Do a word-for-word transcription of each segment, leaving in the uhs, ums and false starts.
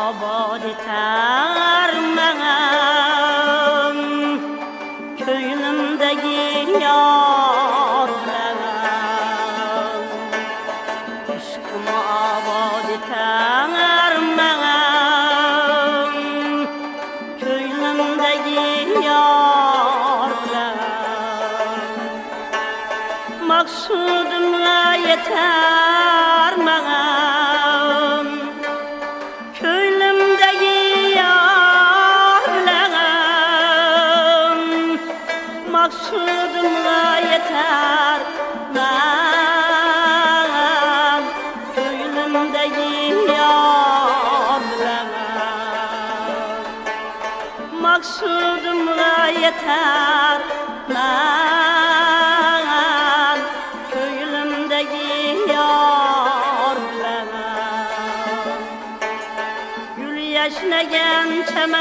abad eter menem köylümdeki yarlarım. Aşkımı abad eter menem köylümdeki yarlarım. Maksudumla yeter menem köylümdeki yarlarım. Maksudumla yeter menem köylümdeki yarlarım. Maksudumla yeter menem köylümdeki yarlarım. Gül yaşnagan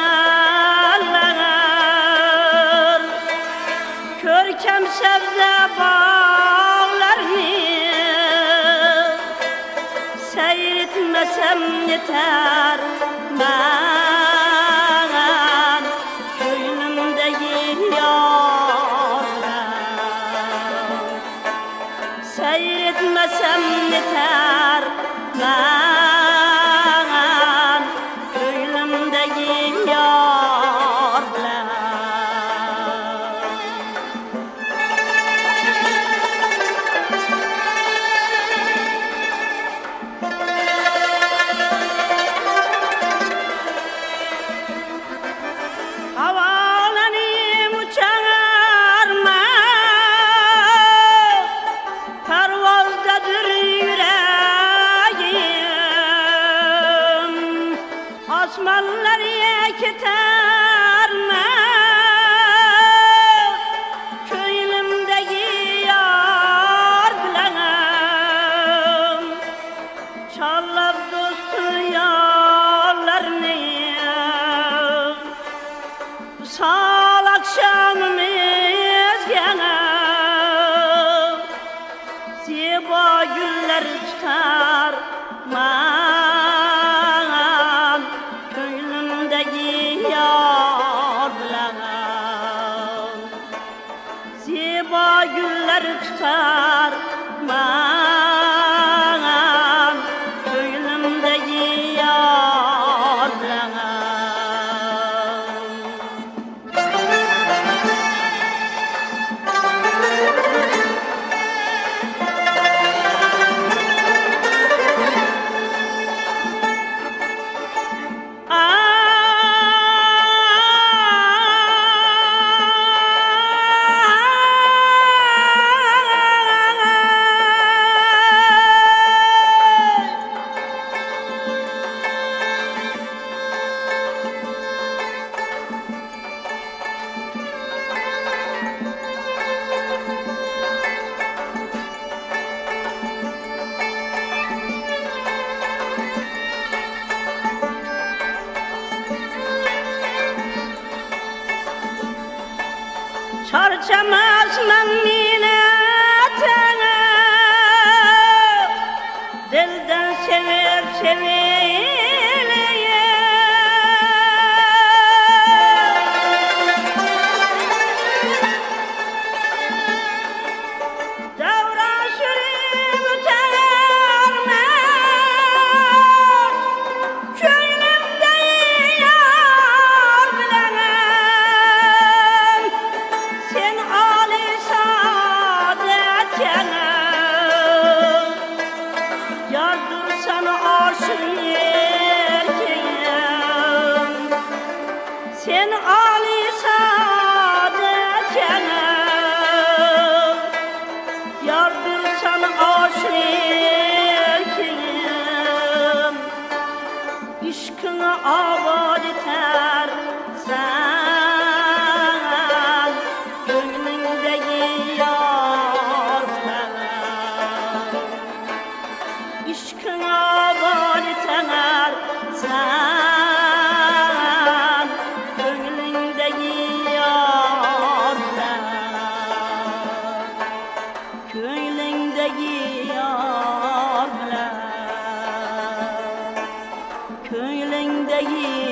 çemenler körkem sebze bağlarını seyretmesem yeter menem köylümdeki yarlarım. Seyretmesem yeter menem köylümdeki yarlarım. Havalanayım uçarma, pervazdadır yüreğim. Osmanlıya keterme, köylümdeki yar bilenim. Çalab dostu yarlarını sal akşamımız gene zeba güller tutar menem köylümdeki yarlarım. Zeba güller tutar menem köylümdeki yarlarım. Çarçamaz men minnetine dilden sever sevileye. Davran sürüp öterme köylümde yar bilenim. Sen Ali saadet yanım, yardırsan aşık erkeğim. Sen Ali saadet yanım, yardırsan aşık erkeğim. İşkına abad eter sen gönlündeki yarlarım. İşkına abad eter sen gönlündeki yarlarım. Köylündeki yarlarım. Köylündeki değil